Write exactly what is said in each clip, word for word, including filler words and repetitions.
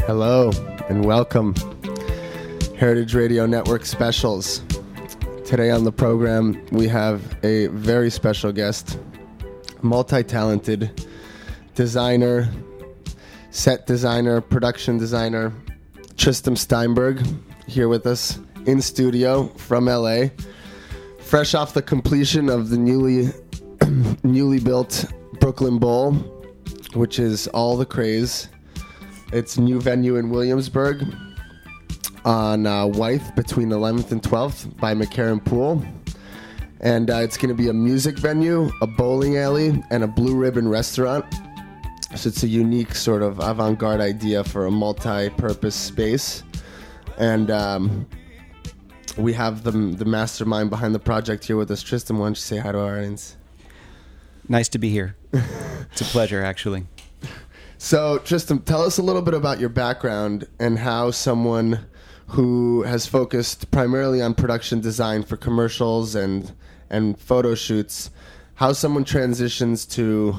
Hello and welcome. Heritage Radio Network specials. Today on the program, we have a very special guest, multi-talented designer, set designer, production designer, Tristan Steinberg, here with us in studio from L A, fresh off the completion of the newly newly built Brooklyn Bowl, which is all the craze. It's a new venue in Williamsburg on uh, Wythe between eleventh and twelfth by McCarran Pool. And uh, it's going to be a music venue, a bowling alley, and a Blue Ribbon restaurant. So it's a unique sort of avant-garde idea for a multi-purpose space. And um, we have the, the mastermind behind the project here with us. Tristan, why don't you say hi to our audience? Nice to be here. It's a pleasure, actually. So, Tristan, tell us a little bit about your background and how someone who has focused primarily on production design for commercials and and photo shoots, how someone transitions to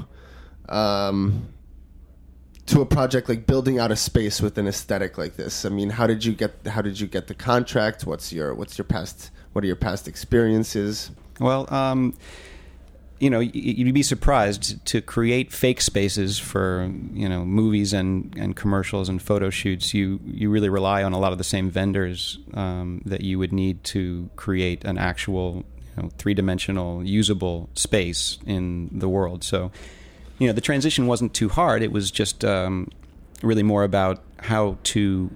um, to a project like building out a space with an aesthetic like this. I mean, how did you get how did you get the contract? What's your what's your past what are your past experiences? Well, um, you know, you'd be surprised to create fake spaces for, you know, movies and, and commercials and photo shoots. You you really rely on a lot of the same vendors um, that you would need to create an actual, you know, three-dimensional, usable space in the world. So, you know, the transition wasn't too hard. It was just um, really more about how to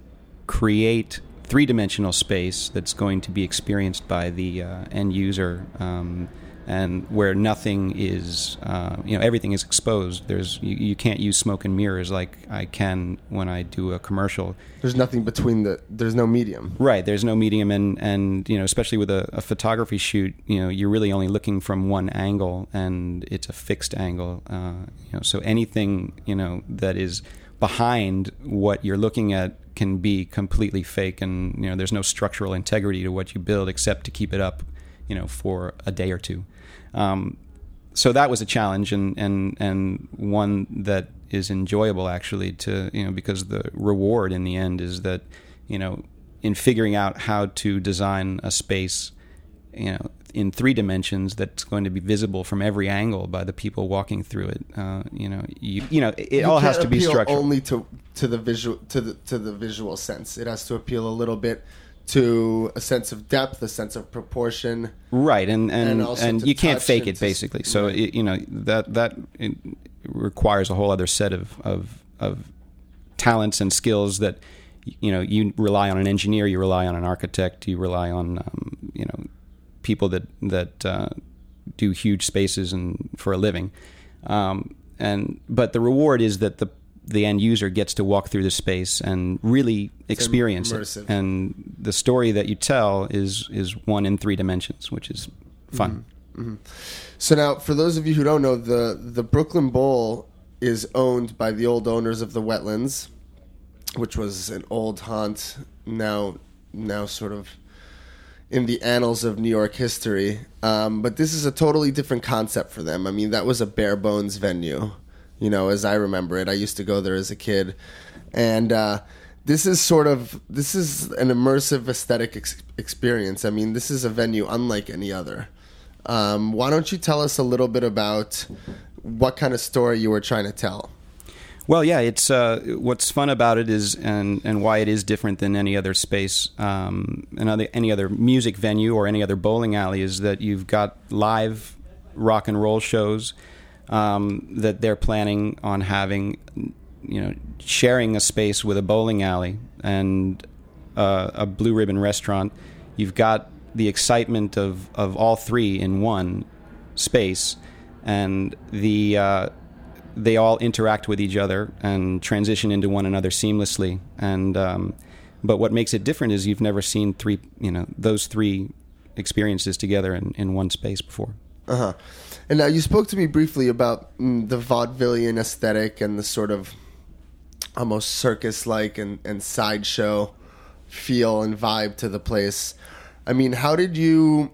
create three-dimensional space that's going to be experienced by the uh, end user. Um, And where nothing is, uh, you know, everything is exposed. There's you, you can't use smoke and mirrors like I can when I do a commercial. There's nothing between the. There's no medium. Right. There's no medium, and, and you know, especially with a, a photography shoot, you know, you're really only looking from one angle, and it's a fixed angle. Uh, you know, so anything, you know, that is behind what you're looking at can be completely fake, and you know, there's no structural integrity to what you build except to keep it up, you know, for a day or two. Um, so that was a challenge, and, and, and one that is enjoyable actually to, you know, because the reward in the end is that, you know, in figuring out how to design a space, you know, in three dimensions that's going to be visible from every angle by the people walking through it. Uh, you know, you, you know, it, it all has to be structural. Only to to the visual to the to the visual sense. It has to appeal a little bit to a sense of depth, a sense of proportion, right? And and and, and you can't fake it, to, basically. So right. it, you know that that it requires a whole other set of, of of talents and skills that, you know, you rely on an engineer, you rely on an architect, you rely on um, you know, people that that uh, do huge spaces and for a living. Um, and but the reward is that the the end user gets to walk through the space and really experience it. And the story that you tell is is one in three dimensions, which is fun. Mm-hmm. Mm-hmm. So now, for those of you who don't know, the, the Brooklyn Bowl is owned by the old owners of the Wetlands, which was an old haunt, now now sort of in the annals of New York history. Um, but this is a totally different concept for them. I mean, that was a bare bones venue. You know, as I remember it, I used to go there as a kid. And uh, this is sort of, this is an immersive aesthetic ex- experience. I mean, this is a venue unlike any other. Um, why don't you tell us a little bit about what kind of story you were trying to tell? Well, yeah, it's uh, what's fun about it is, and, and why it is different than any other space, um, another, any other music venue or any other bowling alley, is that you've got live rock and roll shows Um, that they're planning on having, you know, sharing a space with a bowling alley and uh, a Blue Ribbon restaurant. You've got the excitement of, of all three in one space, and the uh, they all interact with each other and transition into one another seamlessly. And um, but what makes it different is you've never seen three, you know, those three experiences together in, in one space before. Uh huh. And now you spoke to me briefly about mm, the vaudevillian aesthetic and the sort of almost circus-like and, and sideshow feel and vibe to the place. I mean, how did you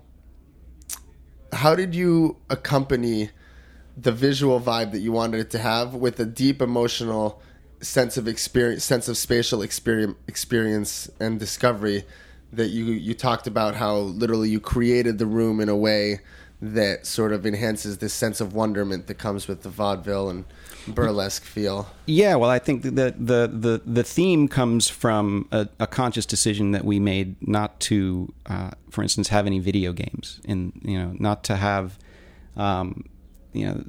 how did you accompany the visual vibe that you wanted it to have with a deep emotional sense of experience, sense of spatial experience, experience and discovery that you you talked about how literally you created the room in a way that sort of enhances this sense of wonderment that comes with the vaudeville and burlesque feel. Yeah, well, I think that the the the theme comes from a, a conscious decision that we made not to, uh, for instance, have any video games, in you know, not to have, um, you know,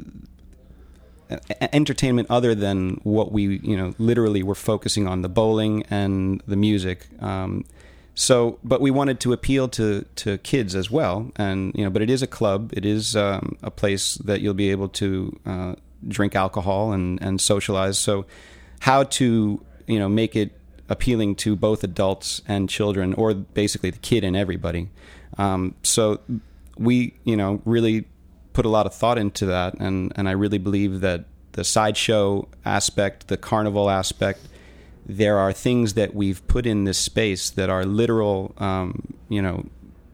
a- entertainment other than what we you know literally were focusing on, the bowling and the music. Um, So, but we wanted to appeal to, to kids as well, and you know, but it is a club. It is um, a place that you'll be able to uh, drink alcohol and, and socialize. So, how to you know make it appealing to both adults and children, or basically the kid and everybody. Um, so, we you know really put a lot of thought into that, and, and I really believe that the sideshow aspect, the carnival aspect. There are things that we've put in this space that are literal, um, you know,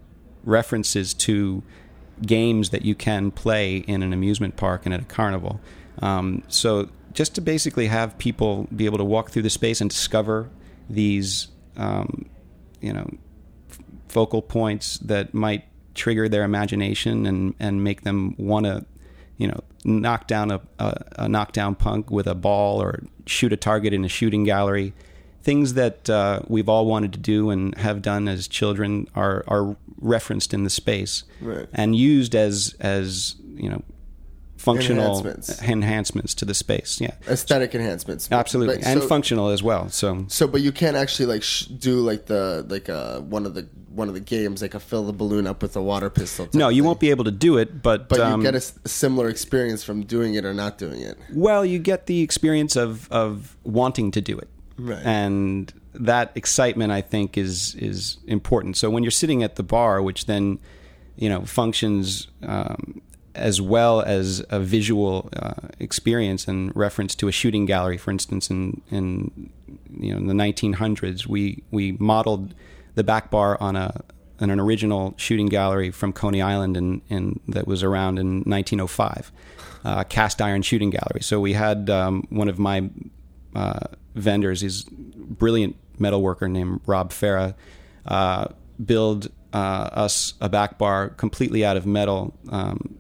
references to games that you can play in an amusement park and at a carnival. Um, so just to basically have people be able to walk through the space and discover these, um, you know, f- focal points that might trigger their imagination and, and make them want to, you know, knock down a, a, a knockdown punk with a ball or shoot a target in a shooting gallery. Things that uh, we've all wanted to do and have done as children are are referenced in the space, right, and used as as you know functional enhancements, enhancements to the space. Yeah, aesthetic enhancements, absolutely, but, and so, functional as well. So so, but you can't actually like sh- do like the like uh, one of the one of the games, like a fill the balloon up with a water pistol. No, you thing. won't be able to do it, but but um, you get a s- similar experience from doing it or not doing it. Well, you get the experience of of wanting to do it. Right. And that excitement, I think, is is important. So when you're sitting at the bar, which then, you know, functions um, as well as a visual uh, experience and reference to a shooting gallery, for instance, in in you know in the nineteen hundreds, we we modeled the back bar on a on an original shooting gallery from Coney Island, in, in that was around in nineteen oh five, uh, cast iron shooting gallery. So we had um, one of my uh, vendors, he's a brilliant metal worker named Rob Farah, uh, build uh, us a back bar completely out of metal um,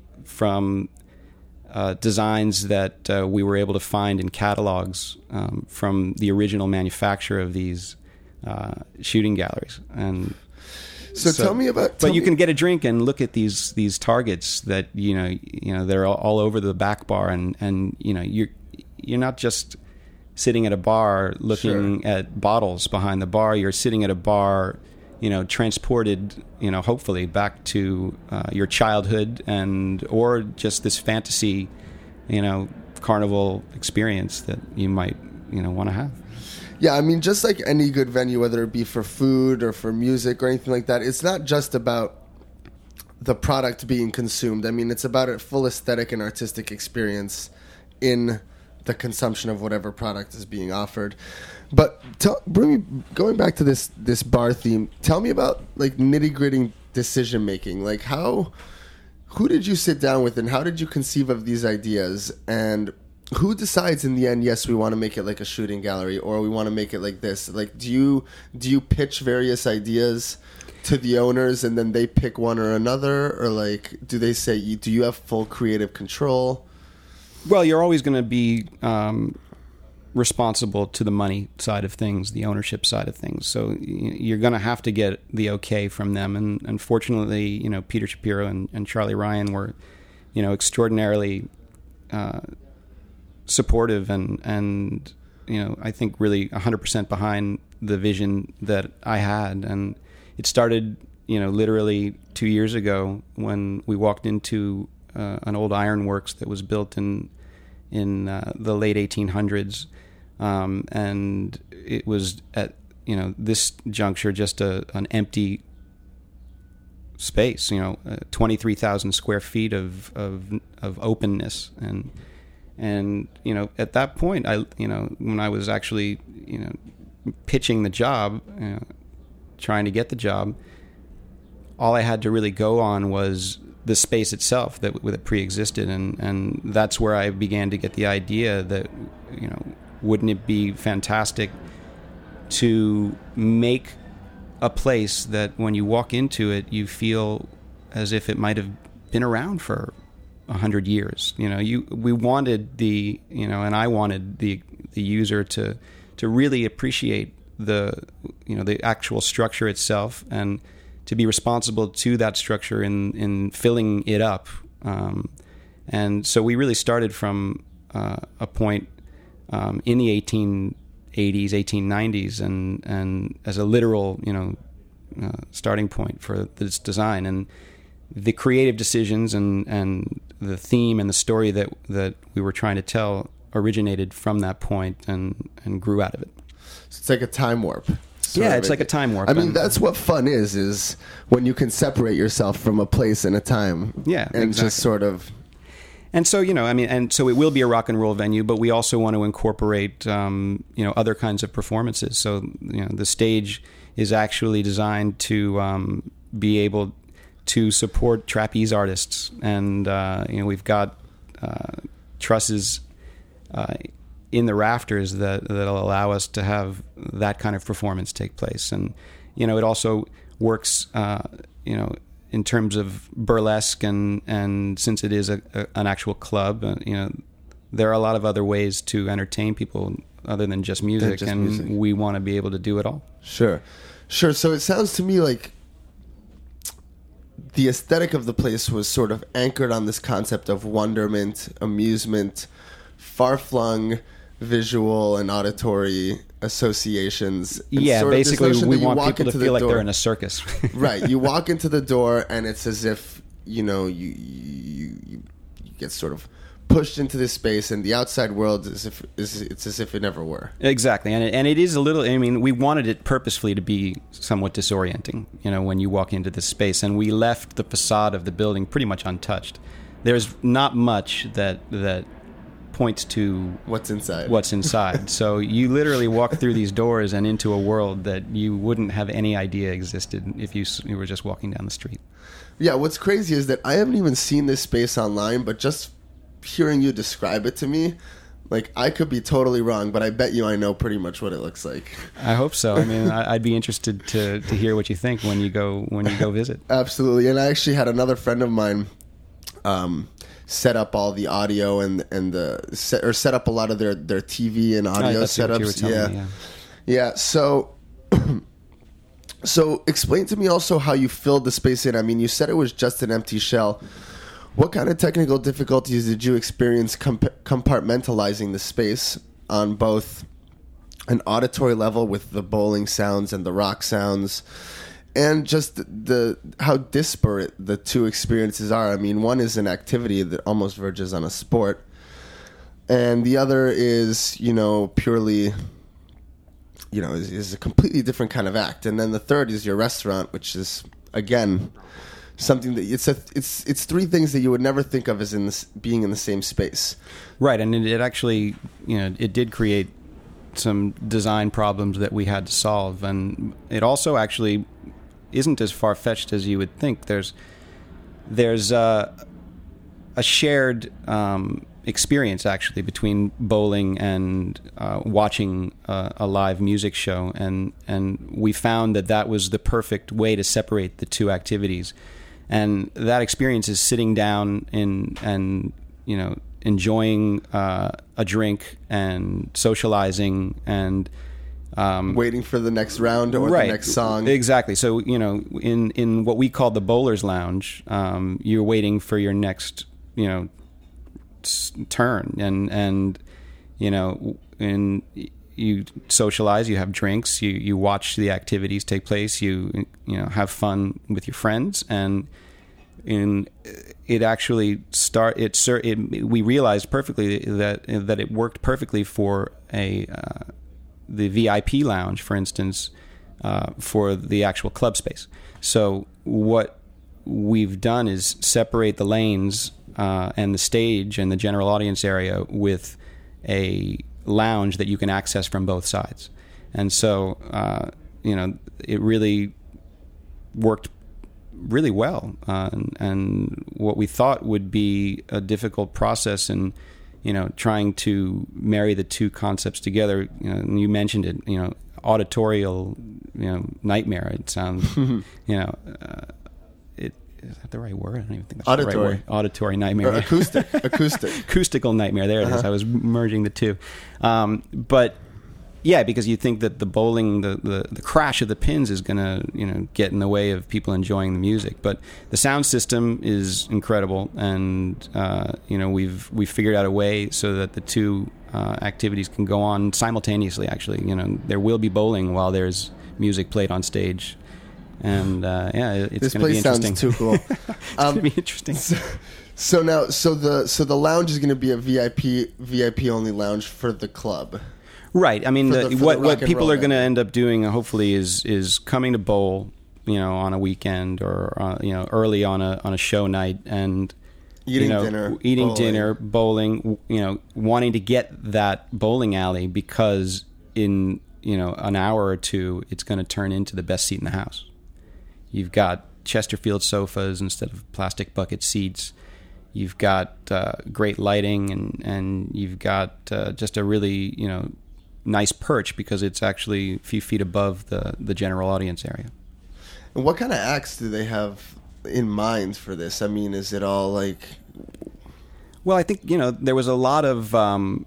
from uh, designs that uh, we were able to find in catalogs um, from the original manufacturer of these uh, shooting galleries. And so, so tell me about. Tell but you me. can get a drink and look at these these targets that you know you know they're all, all over the back bar, and, and you know you're you're not just sitting at a bar looking Sure. at bottles behind the bar. You're sitting at a bar, you know, transported, you know, hopefully back to uh, your childhood and or just this fantasy, you know, carnival experience that you might, you know, want to have. Yeah, I mean, just like any good venue, whether it be for food or for music or anything like that, it's not just about the product being consumed. I mean, it's about a full aesthetic and artistic experience in the consumption of whatever product is being offered. But tell, bring me going back to this this bar theme. Tell me about like nitty gritty decision making. Like how, who did you sit down with, and how did you conceive of these ideas, and who decides in the end? Yes, we want to make it like a shooting gallery, or we want to make it like this. Like, do you do you pitch various ideas to the owners, and then they pick one or another, or like do they say, do you have full creative control? Well, you're always going to be um, responsible to the money side of things, the ownership side of things. So you're going to have to get the okay from them. And unfortunately, you know, Peter Shapiro and, and Charlie Ryan were, you know, extraordinarily uh, supportive and, and, you know, I think really one hundred percent behind the vision that I had. And it started, you know, literally two years ago when we walked into Uh, an old ironworks that was built in in uh, the late eighteen hundreds, um, and it was at you know this juncture just a an empty space, you know, uh, twenty-three thousand square feet of, of of openness, and and you know at that point I you know when I was actually you know pitching the job, you know, trying to get the job, all I had to really go on was the space itself that, that pre-existed, and, and that's where I began to get the idea that, you know, wouldn't it be fantastic to make a place that when you walk into it, you feel as if it might have been around for a hundred years. You know, you we wanted the you know, and I wanted the the user to to really appreciate the you know the actual structure itself and to be responsible to that structure in in filling it up. Um, and so we really started from uh, a point um, in the eighteen eighties, eighteen nineties, and and as a literal you know uh, starting point for this design. And the creative decisions and, and the theme and the story that that we were trying to tell originated from that point and, and grew out of it. So it's like a time warp. Yeah, it's like a time warp. I mean, that's what fun is, is when you can separate yourself from a place and a time. Yeah, and exactly. just sort of... And so, you know, I mean, and so it will be a rock and roll venue, but we also want to incorporate, um, you know, other kinds of performances. So, you know, the stage is actually designed to um, be able to support trapeze artists. And, uh, you know, we've got uh, trusses uh, in the rafters that, that'll allow us to have that kind of performance take place. And, you know, it also works, uh, you know, in terms of burlesque, and, and since it is a, a, an actual club, uh, you know, there are a lot of other ways to entertain people other than just music, just and music. We want to be able to do it all. Sure. Sure. So it sounds to me like the aesthetic of the place was sort of anchored on this concept of wonderment, amusement, far-flung visual and auditory associations. And yeah, sort of basically we want people to the feel like door. they're in a circus. Right. You walk into the door and it's as if, you know, you, you, you, you get sort of pushed into this space, and the outside world is if is it's as if it never were. Exactly, and it, and it is a little. I mean, we wanted it purposefully to be somewhat disorienting. You know, when you walk into this space, and we left the facade of the building pretty much untouched. There's not much that that points to what's inside. What's inside. So you literally walk through these doors and into a world that you wouldn't have any idea existed if you, you were just walking down the street. Yeah, what's crazy is that I haven't even seen this space online, but just hearing you describe it to me, like, I could be totally wrong, but I bet you I know pretty much what it looks like. I hope so. I mean, I'd be interested to, to hear what you think when you go when you go visit. Absolutely. And I actually had another friend of mine um, set up all the audio and and the set, or set up a lot of their, their T V and audio oh, setups. Yeah. Me, yeah. Yeah. So so explain to me also how you filled the space in. I mean, you said it was just an empty shell. What kind of technical difficulties did you experience comp- compartmentalizing the space on both an auditory level with the bowling sounds and the rock sounds, and just the, the how disparate the two experiences are? I mean, one is an activity that almost verges on a sport, and the other is, you know, purely, you know, is, is a completely different kind of act. And then the third is your restaurant, which is, again, something that it's a, it's it's three things that you would never think of as in this, being in the same space. Right, and it, it actually, you know, it did create some design problems that we had to solve, and it also actually isn't as far-fetched as you would think. There's there's uh, a shared um, experience actually between bowling and uh, watching uh, a live music show, and and we found that that was the perfect way to separate the two activities. And that experience is sitting down in and you know enjoying uh, a drink and socializing and um, waiting for the next round or right, the next song. Exactly. So you know, in in what we call the bowler's lounge, um, you're waiting for your next you know turn, and and you know in. You socialize, you have drinks, you, you watch the activities take place, you you know have fun with your friends, and in it actually start it, it we realized perfectly that that it worked perfectly for a uh, the V I P lounge, for instance, uh, for the actual club space. So what we've done is separate the lanes uh, and the stage and the general audience area with a lounge that you can access from both sides. And so uh, you know it really worked really well, uh, and, and what we thought would be a difficult process in you know, trying to marry the two concepts together. You know, and you mentioned it. You know, auditorial, you know, nightmare. It sounds, you know, uh, it is that the right word? I don't even think that's Auditory. the right word. Auditory nightmare. Or acoustic. acoustic. Acoustical nightmare. There it uh-huh. is. I was merging the two. Um, but yeah, because you think that the bowling, the, the, the crash of the pins is going to, you know, get in the way of people enjoying the music. But the sound system is incredible, and uh, you know, we've we've figured out a way so that the two uh, activities can go on simultaneously. Actually, you know, there will be bowling while there's music played on stage, and uh, yeah, it's going to be interesting. This place sounds too cool. It's um, going to be interesting. So, so now, so the so the lounge is going to be a V I P V I P only lounge for the club. Right. I mean, the, the, the what what people are going to band. end up doing, uh, hopefully, is is coming to bowl, you know, on a weekend or uh, you know, early on a on a show night, and eating you know, dinner, eating bowling. dinner, bowling, you know, wanting to get that bowling alley because in you know an hour or two, it's going to turn into the best seat in the house. You've got Chesterfield sofas instead of plastic bucket seats. You've got uh, great lighting, and and you've got uh, just a really you know. nice perch because it's actually a few feet above the, the general audience area. And what kind of acts do they have in mind for this? I mean, is it all like... Well, I think, you know, there was a lot of um,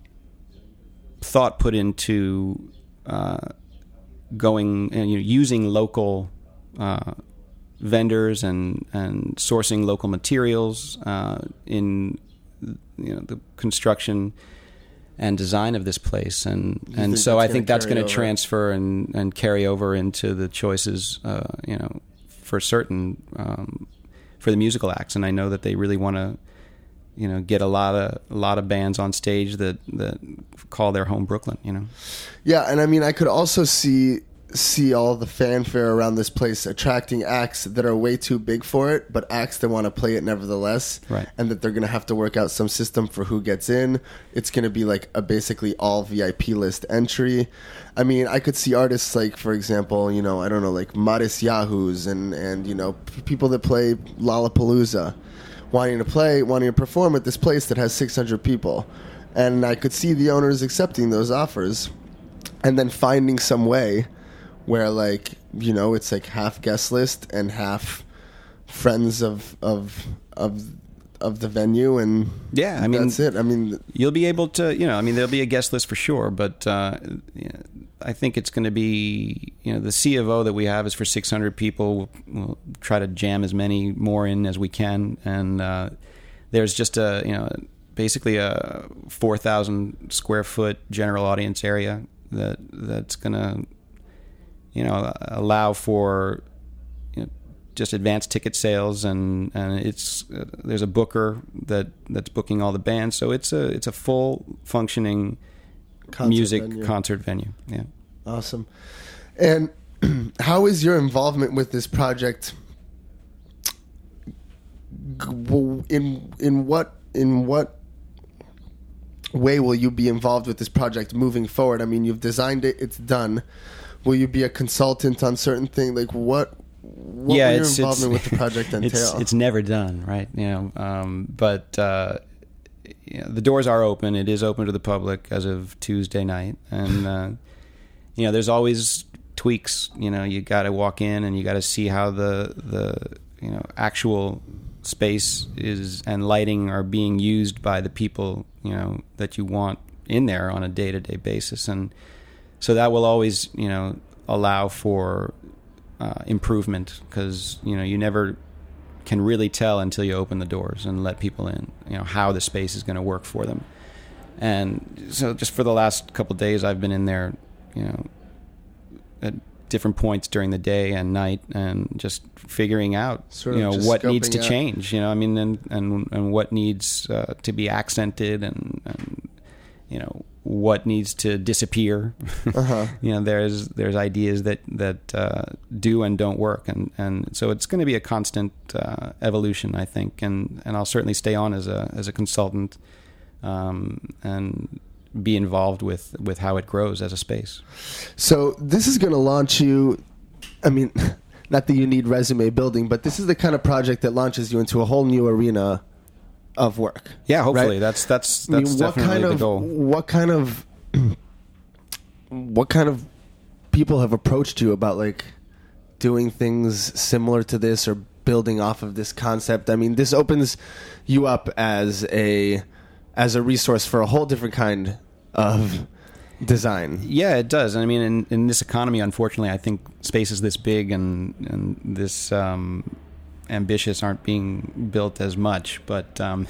thought put into uh, going, you know, using local uh, vendors and, and sourcing local materials uh, in, you know, the construction and design of this place, and you and think so that's I think gonna that's going to over? transfer and, and carry over into the choices, uh, you know, for certain um, for the musical acts, and I know that they really want to, you know, get a lot of a lot of bands on stage that that call their home Brooklyn, you know. Yeah, and I mean, I could also see see all the fanfare around this place attracting acts that are way too big for it, but acts that want to play it nevertheless, right? And that they're going to have to work out some system for who gets in. It's going to be like a basically all V I P list entry. I mean, I could see artists like, for example, you know, I don't know, like Maris Yahoos and and you know, p- people that play Lollapalooza, wanting to play, wanting to perform at this place that has six hundred people, and I could see the owners accepting those offers, and then finding some way where, like, you know, it's like half guest list and half friends of of of of the venue, and yeah, I mean, that's it. I mean, you'll be able to, you know, I mean, there'll be a guest list for sure, but uh, you know, I think it's going to be, you know, the C of O that we have is for six hundred people. We'll, we'll try to jam as many more in as we can, and uh, there's just a, you know, basically a four thousand square foot general audience area that that's going to, you know, allow for, you know, just advanced ticket sales, and, and it's uh, there's a booker that, that's booking all the bands, so it's a it's a full functioning concert music venue. concert venue. Yeah, awesome. And how is your involvement with this project? In in what in what way will you be involved with this project moving forward? I mean, you've designed it; it's done. Will you be a consultant on certain things? Like what? What yeah, will your it's, involvement it's, with the project entail? It's, it's never done, right? You know, um, but uh, you know, the doors are open. It is open to the public as of Tuesday night, and uh, you know, there's always tweaks. You know, you got to walk in and you got to see how the the you know actual space is and lighting are being used by the people, you know, that you want in there on a day-to-day basis, and so that will always, you know, allow for uh, improvement, because, you know, you never can really tell until you open the doors and let people in, you know, how the space is going to work for them. And so just for the last couple of days, I've been in there, you know, at different points during the day and night, and just figuring out, sort you know, what needs to out. change, you know, I mean, and, and, and what needs uh, to be accented, and, and, you know, what needs to disappear. Uh-huh. You know, there's there's ideas that that uh, do and don't work, and, and so it's going to be a constant uh, evolution, I think, and, and I'll certainly stay on as a as a consultant, um, and be involved with, with how it grows as a space. So this is going to launch you. I mean, not that you need resume building, but this is the kind of project that launches you into a whole new arena of work. Yeah, hopefully right? that's that's I mean, that's what definitely kind the of, goal. What kind of what kind of people have approached you about like doing things similar to this or building off of this concept? I mean, this opens you up as a as a resource for a whole different kind of design. Yeah, it does. I mean, in, in this economy, unfortunately, I think spaces this big and and this um, ambitious aren't being built as much. But um,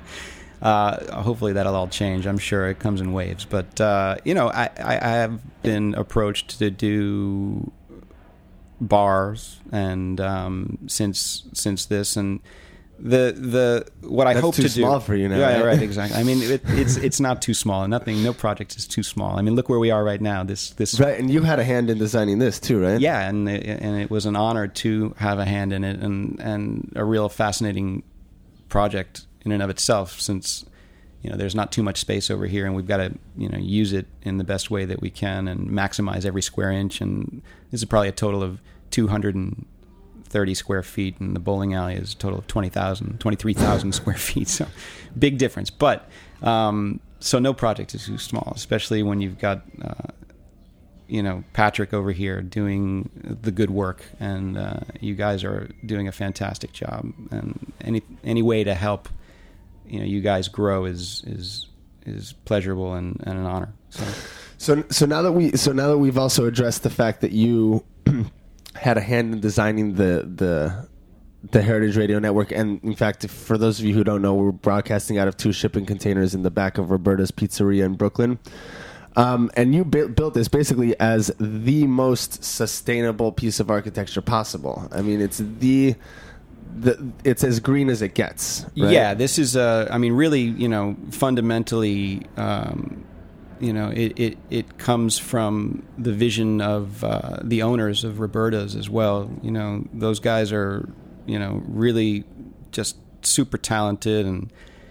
uh, hopefully that'll all change. I'm sure it comes in waves. But uh, you know, I, I, I have been approached to do bars and um, since since this and. The the what I That's hope too to do. small for you now. Yeah, right, right, exactly. I mean, it, it's it's not too small. Nothing, no project is too small. I mean, look where we are right now. This this right, and you had a hand in designing this too, right? Yeah, and it, and it was an honor to have a hand in it, and and a real fascinating project in and of itself. Since you know, there's not too much space over here, and we've got to you know use it in the best way that we can and maximize every square inch. And this is probably a total of two hundred and thirty square feet, and the bowling alley is a total of twenty thousand, twenty-three thousand square feet. So big difference. But um, so no project is too small, especially when you've got, uh, you know, Patrick over here doing the good work, and uh, you guys are doing a fantastic job. And any any way to help, you know, you guys grow is is is pleasurable and, and an honor. So. so so now that we so now that we've also addressed the fact that you had a hand in designing the the the Heritage Radio Network, and in fact, for those of you who don't know, we're broadcasting out of two shipping containers in the back of Roberta's Pizzeria in Brooklyn. Um, and you bu- built this basically as the most sustainable piece of architecture possible. I mean, it's the the it's as green as it gets. Right? Yeah, this is uh, I mean, really, you know, fundamentally. Um, You know, it, it, it comes from the vision of uh, the owners of Roberta's as well. You know, those guys are, you know, really just super talented, and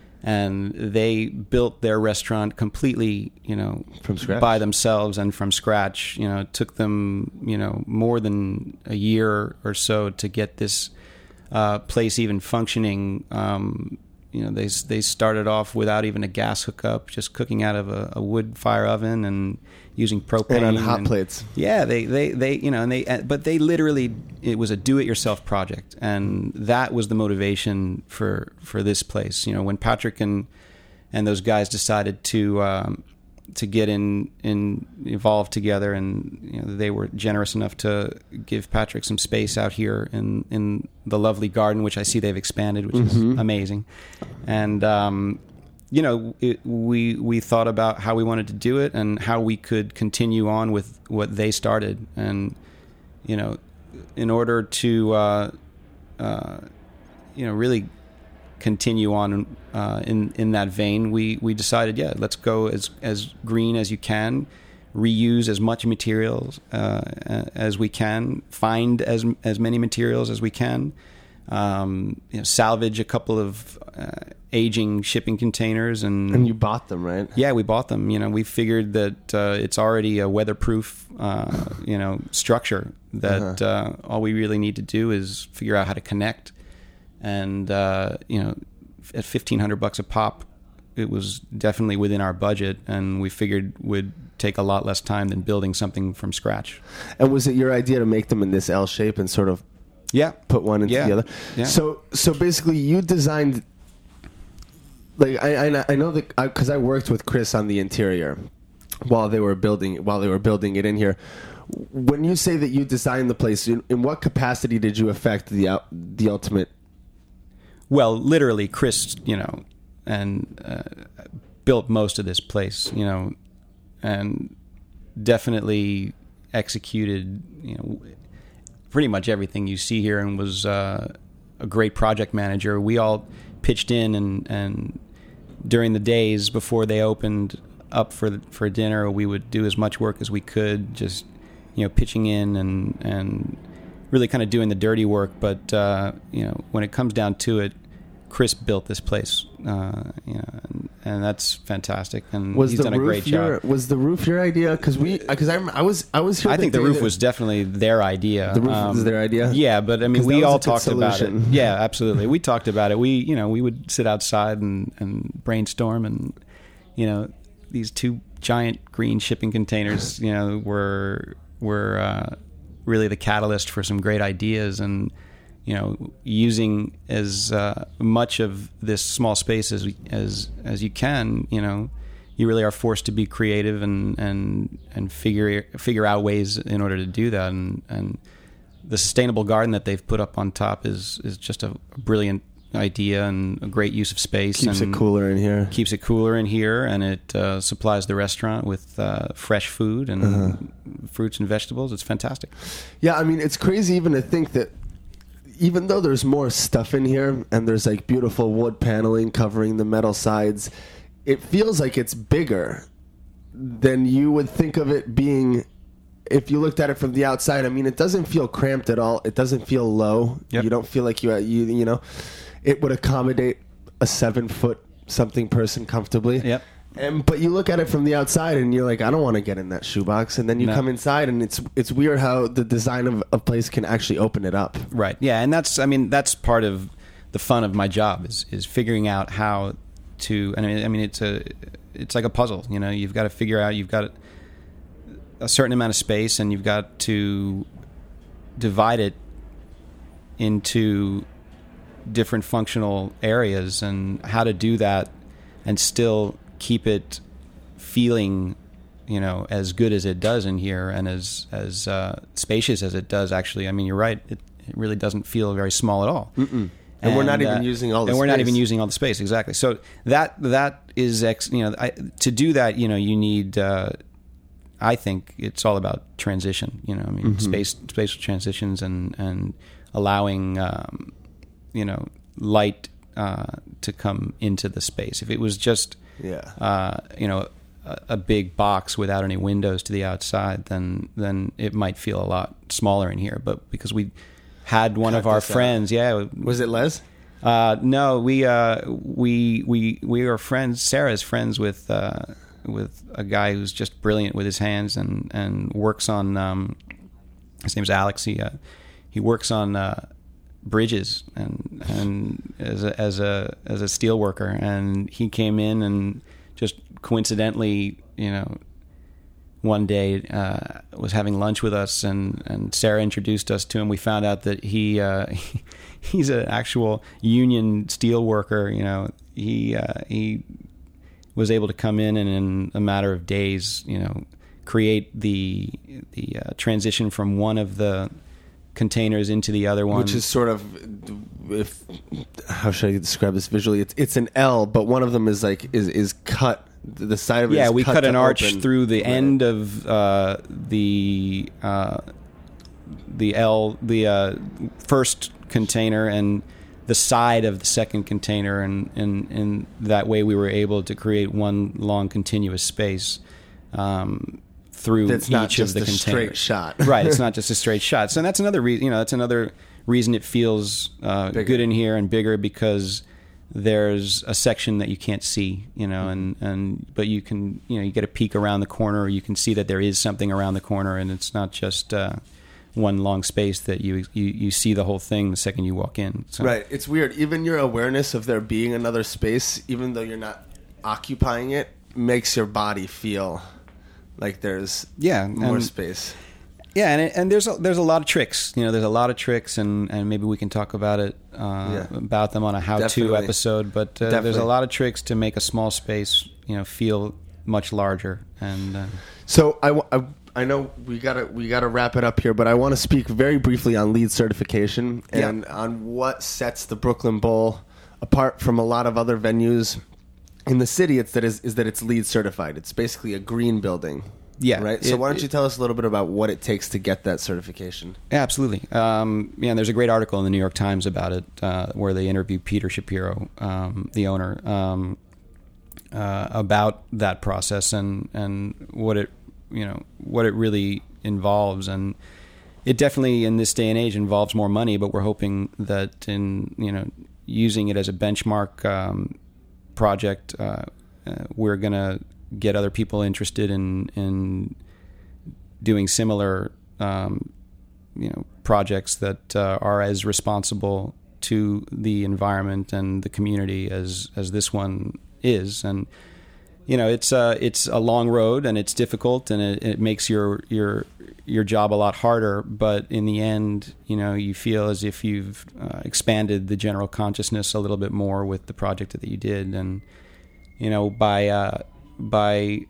and they built their restaurant completely, you know, from scratch by themselves and from scratch. You know, it took them, you know, more than a year or so to get this uh, place even functioning. Um, You know, they they started off without even a gas hookup, just cooking out of a, a wood fire oven and using propane and on hot and, plates. Yeah, they, they, they you know, and they but they literally, it was a do-it-yourself project, and that was the motivation for for this place. You know, when Patrick and and those guys decided to um, to get in in involved together, and you know, they were generous enough to give Patrick some space out here in in the lovely garden, which I see they've expanded, which mm-hmm. is amazing. And um, you know, it, we we thought about how we wanted to do it and how we could continue on with what they started. And you know, in order to uh, uh, you know really continue on uh, in in that vein, we we decided, yeah, let's go as as green as you can, reuse as much materials uh, as we can, find as as many materials as we can, um, you know, salvage a couple of uh, aging shipping containers, and and you bought them, right? Yeah, we bought them. You know, we figured that uh, it's already a weatherproof, uh, you know, structure that uh-huh. uh, all we really need to do is figure out how to connect. And, uh, you know, at fifteen hundred bucks a pop, it was definitely within our budget, and we figured would take a lot less time than building something from scratch. And was it your idea to make them in this L shape and sort of yeah. put one into yeah. the other? Yeah. So, so basically you designed, like, I, I, I know that, because I, I worked with Chris on the interior while they were building, while they were building it in here. When you say that you designed the place, in, in what capacity did you affect the the ultimate? Well, literally, Chris, you know, and uh, built most of this place, you know, and definitely executed, you know, pretty much everything you see here, and was uh, a great project manager. We all pitched in, and, and during the days before they opened up for for dinner, we would do as much work as we could, just, you know, pitching in and and really kind of doing the dirty work. But uh, you know, when it comes down to it, Chris built this place, uh, you know, and, and that's fantastic. And was he's the done a roof great your, job. Was the roof your idea? Because we, because I, I was, I was here. I the think the day roof that- was definitely their idea. The roof Um, was their idea? Yeah, but I mean, 'Cause that we was all a good talked about it. solution. Yeah, absolutely. We talked about it. We, you know, we would sit outside and, and brainstorm, and you know, these two giant green shipping containers, you know, were were uh, really the catalyst for some great ideas. And you know, using as uh, much of this small space as as as you can, you know, you really are forced to be creative and and and figure figure out ways in order to do that. And and the sustainable garden that they've put up on top is is just a brilliant idea and a great use of space. Keeps and it cooler in here. Keeps it cooler in here, and it uh, supplies the restaurant with uh, fresh food and Uh-huh. fruits and vegetables. It's fantastic. Yeah, I mean, it's crazy even to think that even though there's more stuff in here and there's like beautiful wood paneling covering the metal sides, it feels like it's bigger than you would think of it being if you looked at it from the outside. I mean, it doesn't feel cramped at all. It doesn't feel low. Yep. You don't feel like you, you, you know, it would accommodate a seven foot something person comfortably. Yep. And but you look at it from the outside and you're like, I don't want to get in that shoebox. And then you No. come inside and it's it's weird how the design of a place can actually open it up. Right. Yeah, and that's I mean that's part of the fun of my job is is figuring out how to. I mean, I mean it's a it's like a puzzle. You know, you've got to figure out. You've got a certain amount of space, and you've got to divide it into different functional areas, and how to do that, and still keep it feeling, you know, as good as it does in here, and as as uh, spacious as it does. Actually, I mean, you're right. It, it really doesn't feel very small at all. Mm-mm. And, we're not even uh, using all the and space. we're not even using all the space, exactly. So that that is ex, you know I, to do that, you know, you need. Uh, I think it's all about transition. You know, I mean, Mm-hmm. space spatial transitions and and allowing um, you know light uh, to come into the space. If it was just Yeah. uh, you know a, a big box without any windows to the outside, then then it might feel a lot smaller in here. But because we had one Cut of our this out. friends, yeah. Was it Les? Uh, no, we uh, we we we are friends. Sarah's friends with uh, with a guy who's just brilliant with his hands and, and works on. Um, his name's Alex. He uh, he works on uh, bridges and and as a, as a as a steel worker. And he came in and just coincidentally, you know, one day uh, was having lunch with us, and, and Sarah introduced us to him. We found out that he, uh, he he's an actual union steel worker. You know, he uh, he was able to come in and in a matter of days, you know, create the the uh, transition from one of the containers into the other one, Which is sort of, if how should I describe this visually? It's it's an L, but one of them is like is is cut. The side of it yeah, is we cut cut an to arch open. through the Right. end of uh, the uh, the L, the uh, first container, and the side of the second container, and, and, and that way we were able to create one long continuous space um, through That's each not of just the a containers. straight shot. Right, it's not just a straight shot. So that's another reason. You know, that's another reason it feels uh, Bigger. good in here and bigger, because there's a section that you can't see, you know, and, and but you can, you know, you get a peek around the corner, or you can see that there is something around the corner, and it's not just uh, one long space that you, you you see the whole thing the second you walk in. So. Right. It's weird. Even your awareness of there being another space, even though you're not occupying it, makes your body feel like there's Yeah, more and- space. Yeah, and it, and there's a, there's a lot of tricks. You know, there's a lot of tricks, and, and maybe we can talk about it uh, Yeah. about them on a how-to Definitely. episode. But uh, there's Definitely. a lot of tricks to make a small space, you know, feel much larger. And uh, So I, wa- I, I know we gotta we gotta wrap it up here, but I want to speak very briefly on LEED certification and Yeah. on what sets the Brooklyn Bowl apart from a lot of other venues in the city. It's that is, is that it's LEED certified. It's basically a green building. Yeah, Right. So it- why don't you it- tell us a little bit about what it takes to get that certification? Yeah, absolutely. Um, yeah, and there's a great article in the New York Times about it, uh, where they interview Peter Shapiro, um, the owner, um, uh, about that process and, and what it, you know, what it really involves. And it definitely, in this day and age, involves more money. But we're hoping that in, you know, using it as a benchmark um, project, uh, uh, we're going to get other people interested in in doing similar um, you know projects that uh, are as responsible to the environment and the community as as this one is. And you know, it's uh it's a long road, and it's difficult, and it, it makes your your your job a lot harder. But in the end, you know, you feel as if you've uh, expanded the general consciousness a little bit more with the project that you did. And you know, by uh, by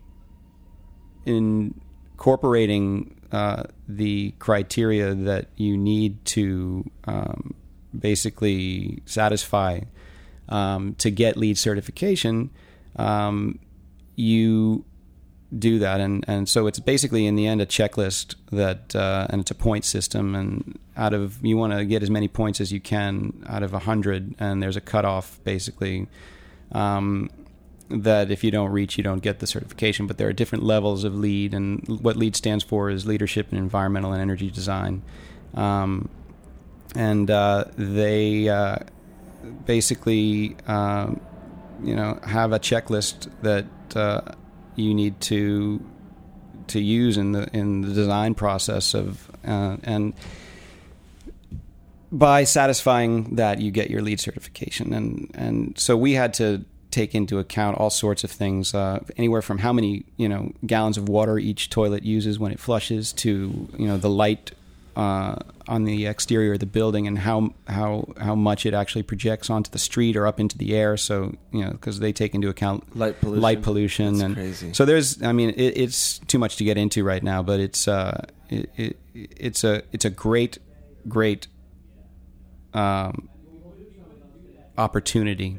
incorporating uh, the criteria that you need to um, basically satisfy um, to get LEED certification, um, you do that, and, and so it's basically in the end a checklist that, uh, and it's a point system, and out of you want to get as many points as you can out of a hundred, and there's a cutoff basically um, that if you don't reach, you don't get the certification. But there are different levels of LEED, and what LEED stands for is Leadership in Environmental and Energy Design, um, and uh, they uh, basically um, you know have a checklist that uh, you need to to use in the in the design process of uh, and by satisfying that, you get your LEED certification. And and so we had to take into account all sorts of things, uh, anywhere from how many you know gallons of water each toilet uses when it flushes, to you know the light uh, on the exterior of the building, and how how how much it actually projects onto the street or up into the air. So you know, because they take into account light pollution, light pollution, That's and crazy. So there's, I mean, it, it's too much to get into right now, but it's uh, it, it, it's a it's a great great um, opportunity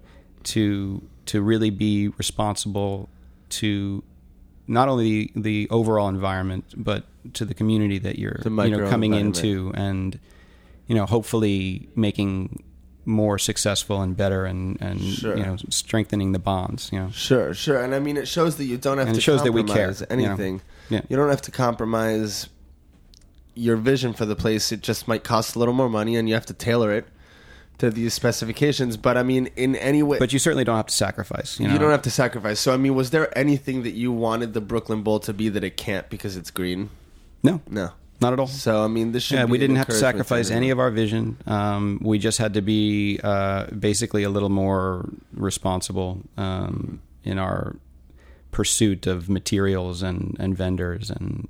to to really be responsible to not only the overall environment, but to the community that you're you know coming into, and you know hopefully making more successful and better, and and sure. you know strengthening the bonds. You know, sure, sure, and I mean it shows that you don't have and to it shows compromise that we care, anything. You know? Yeah. You don't have to compromise your vision for the place. It just might cost a little more money, and you have to tailor it to these specifications. But I mean, in any way, but you certainly don't have to sacrifice. You, know? You don't have to sacrifice. So I mean, was there anything that you wanted the Brooklyn Bowl to be that it can't because it's green? No, no, not at all. So I mean, this should. Yeah, be we didn't have to encouragement sacrifice any of our vision. Um, we just had to be uh, basically a little more responsible um, in our pursuit of materials and, and vendors, and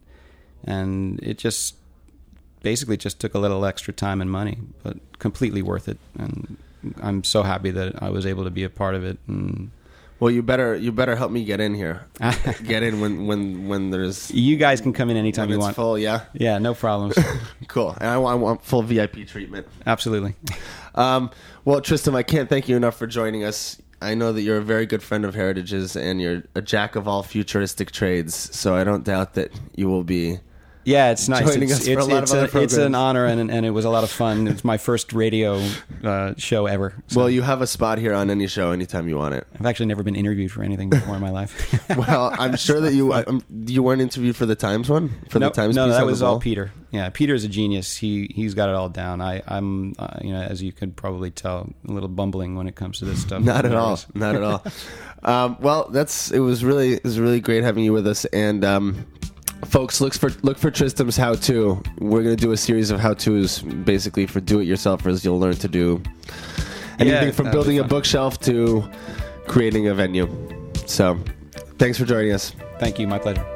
and it just basically just took a little extra time and money, but completely worth it. And I'm so happy that I was able to be a part of it. And well, you better you better help me get in here. Get in when, when, when there's. You guys can come in anytime when you it's want. Full, yeah. Yeah, no problems. Cool. And I want, I want full V I P treatment. Absolutely. Um, well, Tristan, I can't thank you enough for joining us. I know that you're a very good friend of Heritage's, and you're a jack of all futuristic trades. So I don't doubt that you will be. Yeah, it's nice. Joining it's us for it's, a lot it's, of a, other it's an programs. honor, and, and it was a lot of fun. It's my first radio uh, show ever. So Well, you have a spot here on any show anytime you want it. I've actually never been interviewed for anything before in my life. Well, I'm sure that you um, you weren't interviewed for the Times one? For no, the Times no, piece that on the was all ball? Peter. Yeah, Peter's a genius. He he's got it all down. I I'm uh, you know, as you could probably tell, a little bumbling when it comes to this stuff. Not at all. Not at all. Um, well, that's it was really it was really great having you with us, and um, folks, look for look for Tristan's how to. We're going to do a series of how tos, basically for do-it-yourselfers. You'll learn to do anything Yeah, from that'll building be a fun. bookshelf to creating a venue. So, thanks for joining us. Thank you. My pleasure.